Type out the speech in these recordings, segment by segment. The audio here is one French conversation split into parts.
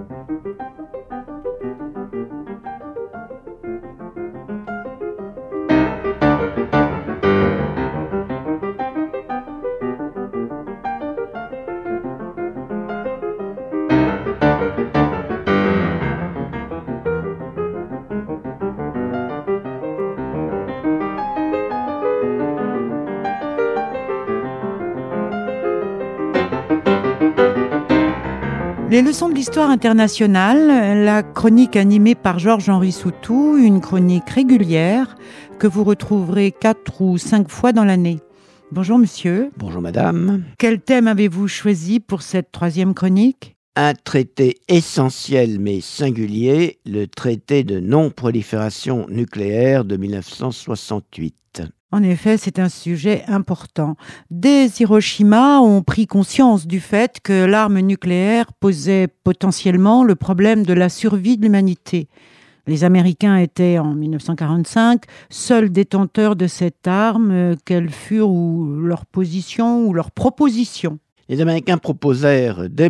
Les leçons de l'histoire internationale, la chronique animée par Georges-Henri Soutou, une chronique régulière que vous retrouverez 4 ou 5 fois dans l'année. Bonjour monsieur. Bonjour madame. Quel thème avez-vous choisi pour cette 3e chronique ? Un traité essentiel mais singulier, le traité de non-prolifération nucléaire de 1968. En effet, c'est un sujet important. Dès Hiroshima, on prit conscience du fait que l'arme nucléaire posait potentiellement le problème de la survie de l'humanité. Les Américains étaient, en 1945, seuls détenteurs de cette arme, quelle furent ou leur position ou leur proposition. Les Américains proposèrent dès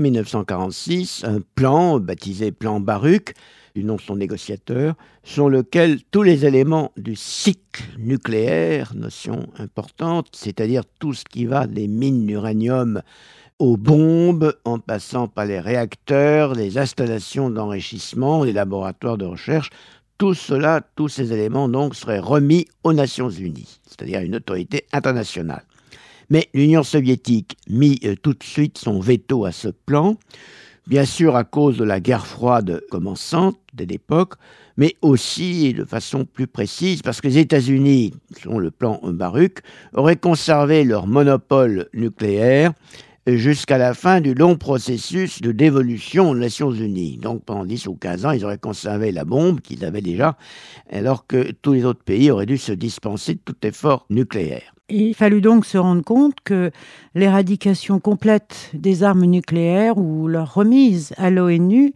1946 un plan baptisé Plan Baruch, du nom de son négociateur, sur lequel tous les éléments du cycle nucléaire, notion importante, c'est-à-dire tout ce qui va des mines d'uranium aux bombes, en passant par les réacteurs, les installations d'enrichissement, les laboratoires de recherche, tout cela, tous ces éléments donc seraient remis aux Nations Unies, c'est-à-dire à une autorité internationale. Mais l'Union soviétique mit tout de suite son veto à ce plan, bien sûr à cause de la guerre froide commençante dès l'époque, mais aussi et de façon plus précise parce que les États-Unis, selon le plan Baruch, auraient conservé leur monopole nucléaire jusqu'à la fin du long processus de dévolution aux Nations Unies. Donc pendant 10 ou 15 ans, ils auraient conservé la bombe qu'ils avaient déjà, alors que tous les autres pays auraient dû se dispenser de tout effort nucléaire. Il fallut donc se rendre compte que l'éradication complète des armes nucléaires ou leur remise à l'ONU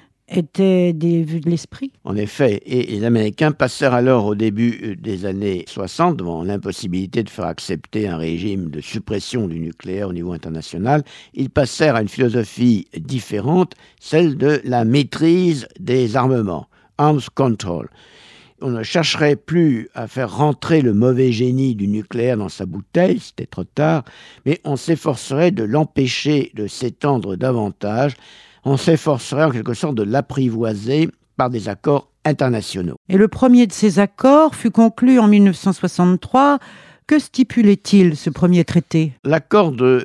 était des vues de l'esprit. En effet, et les Américains passèrent alors au début des années 60, devant l'impossibilité de faire accepter un régime de suppression du nucléaire au niveau international, ils passèrent à une philosophie différente, celle de la maîtrise des armements, arms control. On ne chercherait plus à faire rentrer le mauvais génie du nucléaire dans sa bouteille, c'était trop tard, mais on s'efforcerait de l'empêcher de s'étendre davantage, on s'efforcerait en quelque sorte de l'apprivoiser par des accords internationaux. Et le premier de ces accords fut conclu en 1963. Que stipulait-il, ce premier traité ? L'accord de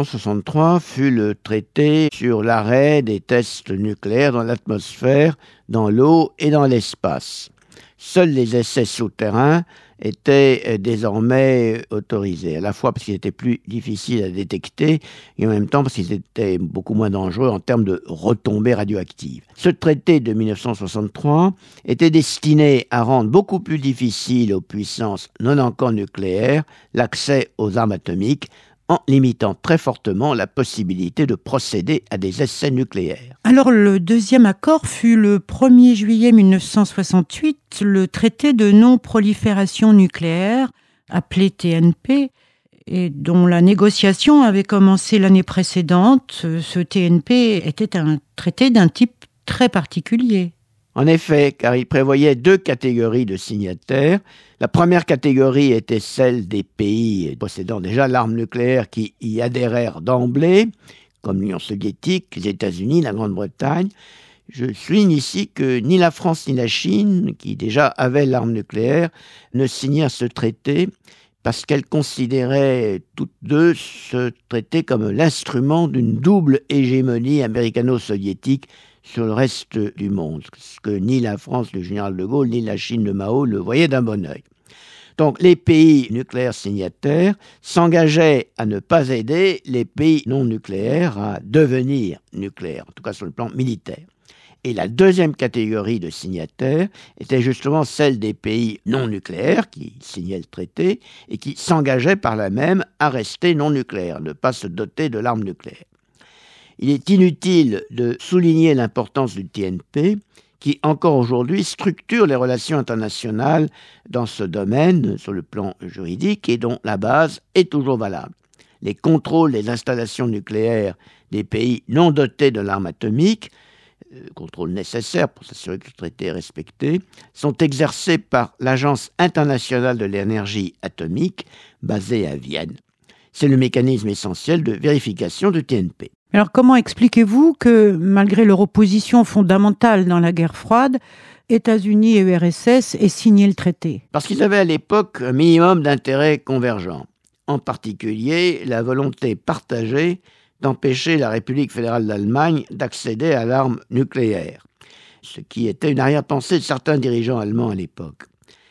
1963 fut le traité sur l'arrêt des tests nucléaires dans l'atmosphère, dans l'eau et dans l'espace. Seuls les essais souterrains étaient désormais autorisés, à la fois parce qu'ils étaient plus difficiles à détecter et en même temps parce qu'ils étaient beaucoup moins dangereux en termes de retombées radioactives. Ce traité de 1963 était destiné à rendre beaucoup plus difficile aux puissances non encore nucléaires l'accès aux armes atomiques, en limitant très fortement la possibilité de procéder à des essais nucléaires. Alors le deuxième accord fut le 1er juillet 1968, le traité de non-prolifération nucléaire, appelé TNP, et dont la négociation avait commencé l'année précédente. Ce TNP était un traité d'un type très particulier. En effet, car il prévoyait 2 catégories de signataires. La première catégorie était celle des pays possédant déjà l'arme nucléaire qui y adhérèrent d'emblée, comme l'Union soviétique, les États-Unis, la Grande-Bretagne. Je souligne ici que ni la France ni la Chine, qui déjà avaient l'arme nucléaire, ne signèrent ce traité parce qu'elles considéraient toutes deux ce traité comme l'instrument d'une double hégémonie américano-soviétique sur le reste du monde, ce que ni la France du général de Gaulle, ni la Chine de Mao le voyaient d'un bon œil. Donc les pays nucléaires signataires s'engageaient à ne pas aider les pays non nucléaires à devenir nucléaires, en tout cas sur le plan militaire. Et la deuxième catégorie de signataires était justement celle des pays non nucléaires qui signaient le traité et qui s'engageaient par là même à rester non nucléaires, ne pas se doter de l'arme nucléaire. Il est inutile de souligner l'importance du TNP qui, encore aujourd'hui, structure les relations internationales dans ce domaine, sur le plan juridique, et dont la base est toujours valable. Les contrôles des installations nucléaires des pays non dotés de l'arme atomique contrôle nécessaire pour s'assurer que le traité est respecté, sont exercés par l'Agence internationale de l'énergie atomique, basée à Vienne. C'est le mécanisme essentiel de vérification du TNP. Alors comment expliquez-vous que, malgré leur opposition fondamentale dans la guerre froide, États-Unis et URSS aient signé le traité? Parce qu'ils avaient à l'époque un minimum d'intérêts convergents, en particulier la volonté partagée d'empêcher la République fédérale d'Allemagne d'accéder à l'arme nucléaire, ce qui était une arrière-pensée de certains dirigeants allemands à l'époque.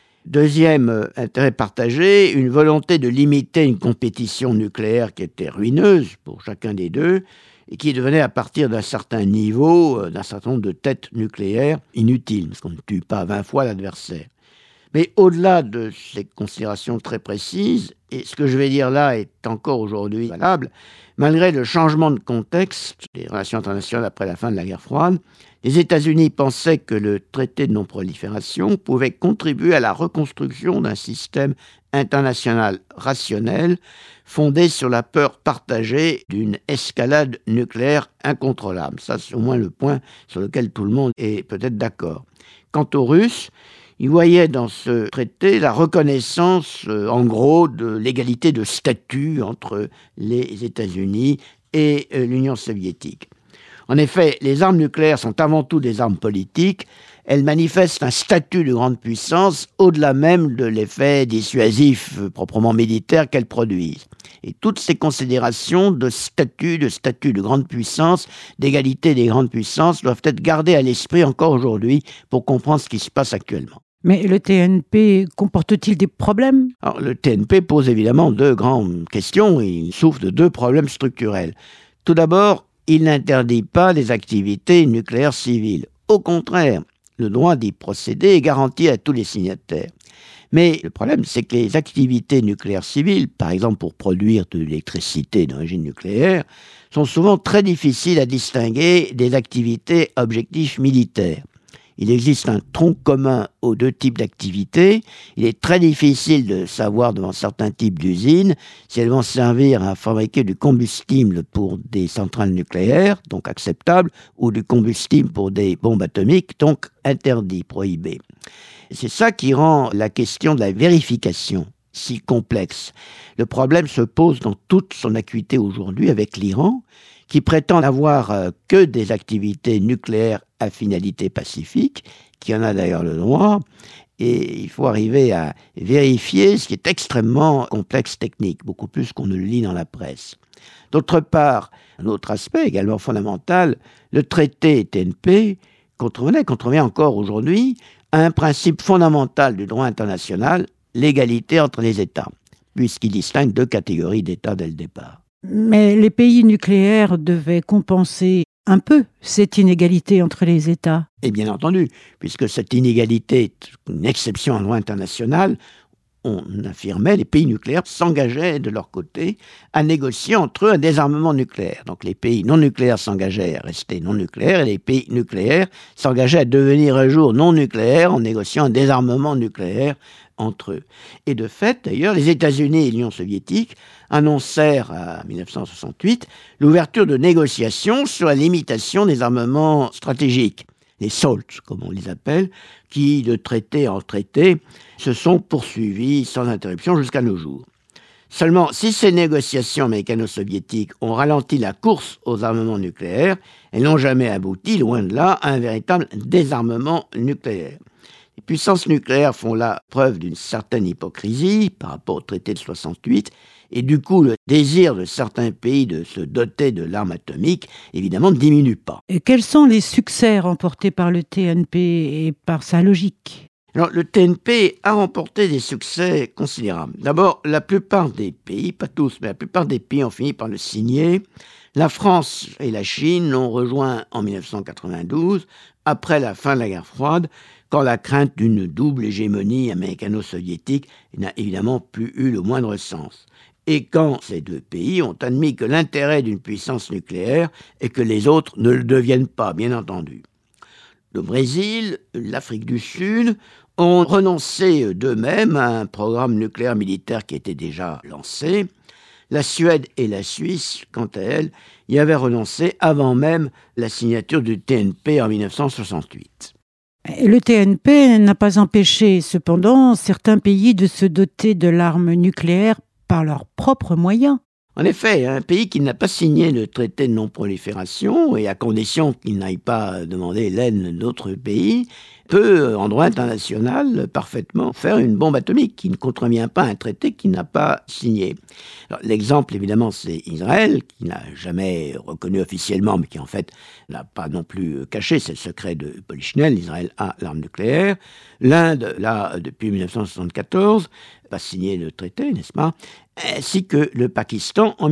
Deuxième intérêt partagé, une volonté de limiter une compétition nucléaire qui était ruineuse pour chacun des deux et qui devenait à partir d'un certain niveau, d'un certain nombre de têtes nucléaires inutiles, parce qu'on ne tue pas 20 fois l'adversaire. Mais au-delà de ces considérations très précises, et ce que je vais dire là est encore aujourd'hui valable, malgré le changement de contexte des relations internationales après la fin de la guerre froide, les États-Unis pensaient que le traité de non-prolifération pouvait contribuer à la reconstruction d'un système international rationnel fondé sur la peur partagée d'une escalade nucléaire incontrôlable. Ça, c'est au moins le point sur lequel tout le monde est peut-être d'accord. Quant aux Russes, ils voyaient dans ce traité la reconnaissance, en gros, de l'égalité de statut entre les États-Unis et l'Union soviétique. En effet, les armes nucléaires sont avant tout des armes politiques. Elles manifestent un statut de grande puissance au-delà même de l'effet dissuasif proprement militaire qu'elles produisent. Et toutes ces considérations de statut de grande puissance, d'égalité des grandes puissances doivent être gardées à l'esprit encore aujourd'hui pour comprendre ce qui se passe actuellement. Mais le TNP comporte-t-il des problèmes? Alors, le TNP pose évidemment deux grandes questions. Il souffre de deux problèmes structurels. Tout d'abord, il n'interdit pas les activités nucléaires civiles. Au contraire, le droit d'y procéder est garanti à tous les signataires. Mais le problème, c'est que les activités nucléaires civiles, par exemple pour produire de l'électricité d'origine nucléaire, sont souvent très difficiles à distinguer des activités à objectifs militaires. Il existe un tronc commun aux deux types d'activités. Il est très difficile de savoir devant certains types d'usines si elles vont servir à fabriquer du combustible pour des centrales nucléaires, donc acceptable, ou du combustible pour des bombes atomiques, donc interdit, prohibé. C'est ça qui rend la question de la vérification si complexe. Le problème se pose dans toute son acuité aujourd'hui avec l'Iran, qui prétend n'avoir que des activités nucléaires à finalité pacifique, qui en a d'ailleurs le droit, et il faut arriver à vérifier ce qui est extrêmement complexe technique, beaucoup plus qu'on ne le lit dans la presse. D'autre part, un autre aspect également fondamental, le traité TNP contrevient encore aujourd'hui à un principe fondamental du droit international, l'égalité entre les États, puisqu'il distingue deux catégories d'États dès le départ. Mais les pays nucléaires devaient compenser un peu cette inégalité entre les États. Et bien entendu, puisque cette inégalité est une exception en droit international, on affirmait, les pays nucléaires s'engageaient de leur côté à négocier entre eux un désarmement nucléaire. Donc les pays non nucléaires s'engageaient à rester non nucléaires et les pays nucléaires s'engageaient à devenir un jour non nucléaires en négociant un désarmement nucléaire entre eux. Et de fait, d'ailleurs, les États-Unis et l'Union soviétique annoncèrent en 1968 l'ouverture de négociations sur la limitation des armements stratégiques, les SALT, comme on les appelle, qui, de traité en traité, se sont poursuivis sans interruption jusqu'à nos jours. Seulement, si ces négociations américano-soviétiques ont ralenti la course aux armements nucléaires, elles n'ont jamais abouti, loin de là, à un véritable désarmement nucléaire. Les puissances nucléaires font là preuve d'une certaine hypocrisie par rapport au traité de 68, et du coup, le désir de certains pays de se doter de l'arme atomique, évidemment, ne diminue pas. Et quels sont les succès remportés par le TNP et par sa logique? Alors, le TNP a remporté des succès considérables. D'abord, la plupart des pays, pas tous, mais la plupart des pays ont fini par le signer. La France et la Chine l'ont rejoint en 1992, après la fin de la guerre froide, quand la crainte d'une double hégémonie américano-soviétique n'a évidemment plus eu le moindre sens. Et quand ces deux pays ont admis que l'intérêt d'une puissance nucléaire est que les autres ne le deviennent pas, bien entendu. Le Brésil, l'Afrique du Sud ont renoncé d'eux-mêmes à un programme nucléaire militaire qui était déjà lancé. La Suède et la Suisse, quant à elles, y avaient renoncé avant même la signature du TNP en 1968. Le TNP n'a pas empêché cependant certains pays de se doter de l'arme nucléaire par leurs propres moyens. En effet, un pays qui n'a pas signé le traité de non-prolifération, et à condition qu'il n'aille pas demander l'aide d'autres pays, peut, en droit international, parfaitement faire une bombe atomique qui ne contrevient pas à un traité qu'il n'a pas signé. Alors, l'exemple, évidemment, c'est Israël, qui n'a jamais reconnu officiellement, mais qui, en fait, n'a pas non plus caché, c'est le secret de Polichinelle, Israël a l'arme nucléaire. L'Inde, là, depuis 1974, pas signé le traité, n'est-ce pas, ainsi que le Pakistan en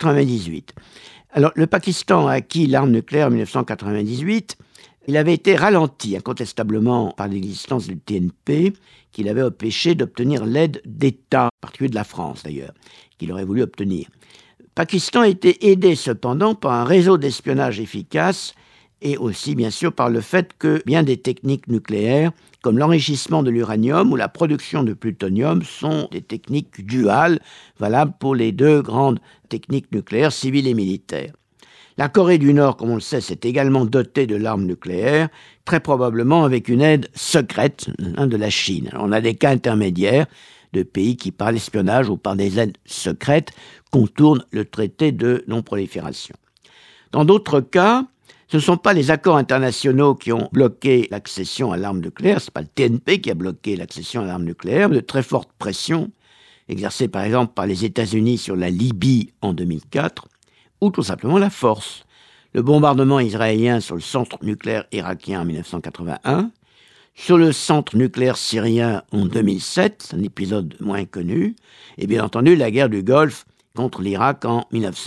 1998. Alors, le Pakistan a acquis l'arme nucléaire en 1998. Il avait été ralenti incontestablement par l'existence du TNP, qu'il avait empêché d'obtenir l'aide d'État, en particulier de la France d'ailleurs, qu'il aurait voulu obtenir. Le Pakistan a été aidé cependant par un réseau d'espionnage efficace et aussi bien sûr par le fait que bien des techniques nucléaires, comme l'enrichissement de l'uranium ou la production de plutonium, sont des techniques duales, valables pour les deux grandes techniques nucléaires, civiles et militaires. La Corée du Nord, comme on le sait, s'est également dotée de l'arme nucléaire, très probablement avec une aide secrète de la Chine. Alors, on a des cas intermédiaires de pays qui, par l'espionnage ou par des aides secrètes, contournent le traité de non-prolifération. Dans d'autres cas, ce ne sont pas les accords internationaux qui ont bloqué l'accession à l'arme nucléaire, ce n'est pas le TNP qui a bloqué l'accession à l'arme nucléaire, mais de très fortes pressions, exercées par exemple par les États-Unis sur la Libye en 2004, ou tout simplement la force. Le bombardement israélien sur le centre nucléaire irakien en 1981, sur le centre nucléaire syrien en 2007, un épisode moins connu, et bien entendu la guerre du Golfe contre l'Irak en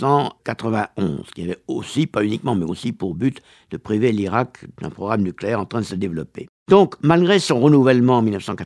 1991, qui avait aussi, pas uniquement, mais aussi pour but de priver l'Irak d'un programme nucléaire en train de se développer. Donc, malgré son renouvellement en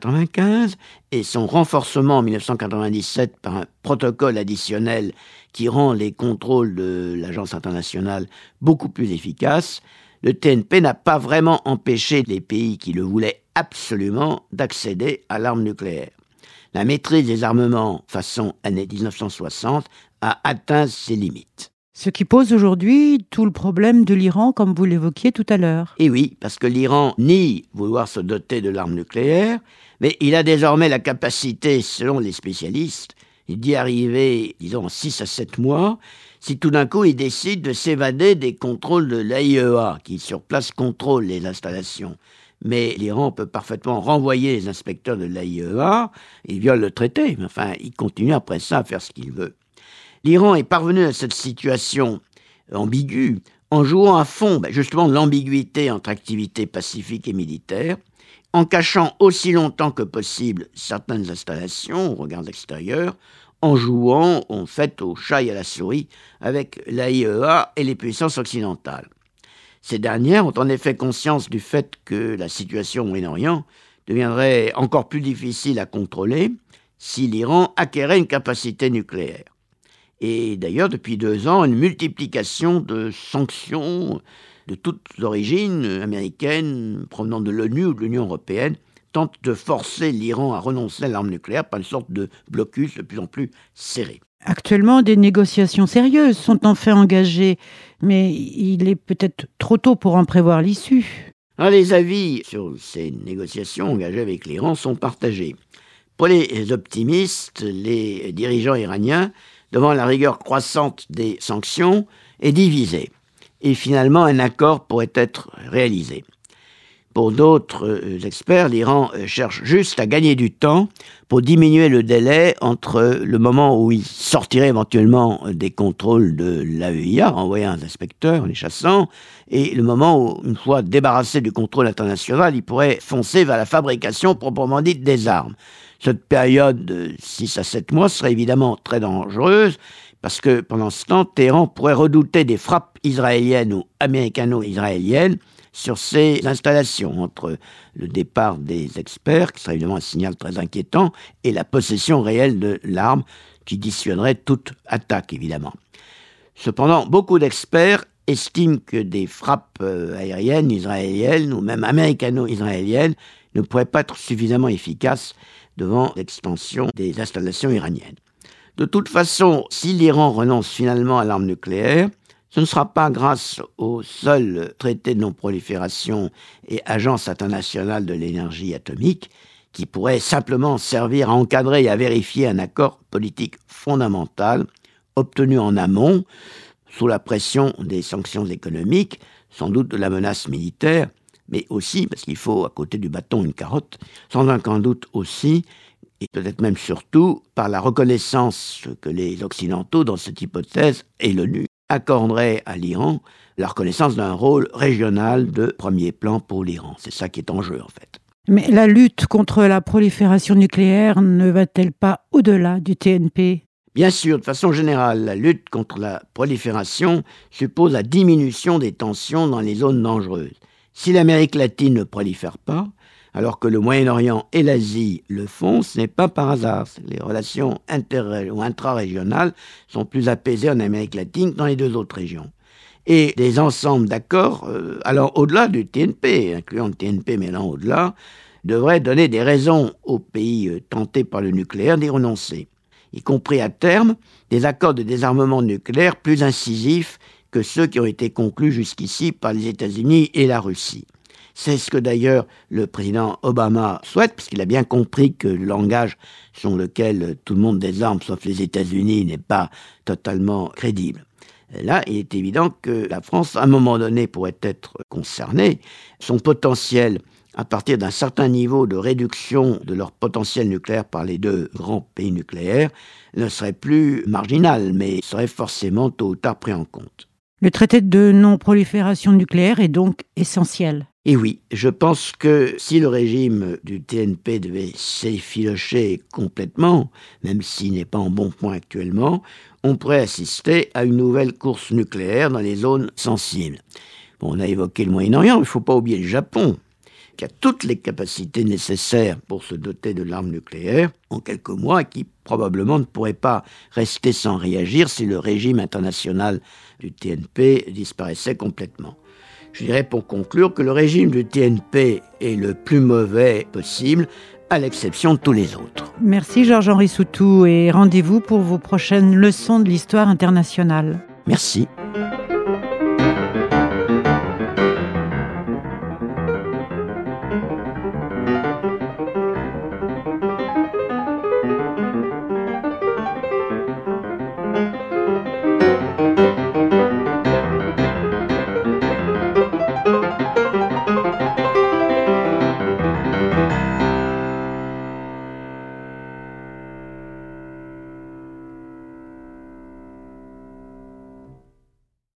1995 et son renforcement en 1997 par un protocole additionnel qui rend les contrôles de l'Agence internationale beaucoup plus efficaces, le TNP n'a pas vraiment empêché les pays qui le voulaient absolument d'accéder à l'arme nucléaire. La maîtrise des armements façon année 1960 a atteint ses limites. Ce qui pose aujourd'hui tout le problème de l'Iran, comme vous l'évoquiez tout à l'heure. Et oui, parce que l'Iran nie vouloir se doter de l'arme nucléaire, mais il a désormais la capacité, selon les spécialistes, d'y arriver, disons, en 6 à 7 mois, si tout d'un coup il décide de s'évader des contrôles de l'AIEA, qui sur place contrôle les installations. Mais l'Iran peut parfaitement renvoyer les inspecteurs de l'AIEA, il viole le traité, mais enfin, il continue après ça à faire ce qu'il veut. L'Iran est parvenu à cette situation ambiguë en jouant à fond justement l'ambiguïté entre activités pacifiques et militaires, en cachant aussi longtemps que possible certaines installations au regard extérieur, en jouant en fait au chat et à la souris avec l'AIEA et les puissances occidentales. Ces dernières ont en effet conscience du fait que la situation au Moyen-Orient deviendrait encore plus difficile à contrôler si l'Iran acquérait une capacité nucléaire. Et d'ailleurs, depuis 2 ans, une multiplication de sanctions de toutes origines, américaines, provenant de l'ONU ou de l'Union européenne, tente de forcer l'Iran à renoncer à l'arme nucléaire par une sorte de blocus de plus en plus serré. Actuellement, des négociations sérieuses sont enfin engagées, mais il est peut-être trop tôt pour en prévoir l'issue. Alors, les avis sur ces négociations engagées avec l'Iran sont partagés. Pour les optimistes, les dirigeants iraniens, devant la rigueur croissante des sanctions, est divisé. Et finalement, un accord pourrait être réalisé. Pour d'autres experts, l'Iran cherche juste à gagner du temps pour diminuer le délai entre le moment où il sortirait éventuellement des contrôles de l'AEIA, envoyer un inspecteur en les chassant, et le moment où, une fois débarrassé du contrôle international, il pourrait foncer vers la fabrication proprement dite des armes. Cette période de 6 à 7 mois serait évidemment très dangereuse, parce que pendant ce temps, Téhéran pourrait redouter des frappes israéliennes ou américano-israéliennes sur ces installations, entre le départ des experts, qui serait évidemment un signal très inquiétant, et la possession réelle de l'arme, qui dissuaderait toute attaque, évidemment. Cependant, beaucoup d'experts estiment que des frappes aériennes israéliennes, ou même américano-israéliennes, ne pourraient pas être suffisamment efficaces devant l'expansion des installations iraniennes. De toute façon, si l'Iran renonce finalement à l'arme nucléaire, ce ne sera pas grâce au seul traité de non-prolifération et agence internationale de l'énergie atomique qui pourrait simplement servir à encadrer et à vérifier un accord politique fondamental obtenu en amont sous la pression des sanctions économiques, sans doute de la menace militaire, mais aussi, parce qu'il faut à côté du bâton une carotte, sans aucun doute aussi, et peut-être même surtout, par la reconnaissance que les Occidentaux, dans cette hypothèse, et l'ONU, accorderaient à l'Iran la reconnaissance d'un rôle régional de premier plan pour l'Iran. C'est ça qui est en jeu, en fait. Mais la lutte contre la prolifération nucléaire ne va-t-elle pas au-delà du TNP ? Bien sûr, de façon générale, la lutte contre la prolifération suppose la diminution des tensions dans les zones dangereuses. Si l'Amérique latine ne prolifère pas, alors que le Moyen-Orient et l'Asie le font, ce n'est pas par hasard. Les relations ou intra-régionales sont plus apaisées en Amérique latine que dans les deux autres régions. Et des ensembles d'accords, allant au-delà du TNP, incluant le TNP mais allant au-delà, devraient donner des raisons aux pays tentés par le nucléaire d'y renoncer, y compris à terme des accords de désarmement nucléaire plus incisifs que ceux qui ont été conclus jusqu'ici par les États-Unis et la Russie. C'est ce que d'ailleurs le président Obama souhaite, parce qu'il a bien compris que le langage selon lequel tout le monde désarme, sauf les États-Unis, n'est pas totalement crédible. Et là, il est évident que la France, à un moment donné, pourrait être concernée. Son potentiel, à partir d'un certain niveau de réduction de leur potentiel nucléaire par les deux grands pays nucléaires, ne serait plus marginal, mais serait forcément tôt ou tard pris en compte. Le traité de non-prolifération nucléaire est donc essentiel. Et oui, je pense que si le régime du TNP devait s'effilocher complètement, même s'il n'est pas en bon point actuellement, on pourrait assister à une nouvelle course nucléaire dans les zones sensibles. Bon, on a évoqué le Moyen-Orient, mais il ne faut pas oublier le Japon, qui a toutes les capacités nécessaires pour se doter de l'arme nucléaire en quelques mois, et qui probablement ne pourrait pas rester sans réagir si le régime international du TNP disparaissait complètement. Je dirais pour conclure que le régime du TNP est le plus mauvais possible, à l'exception de tous les autres. Merci Georges-Henri Soutou et rendez-vous pour vos prochaines leçons de l'histoire internationale. Merci.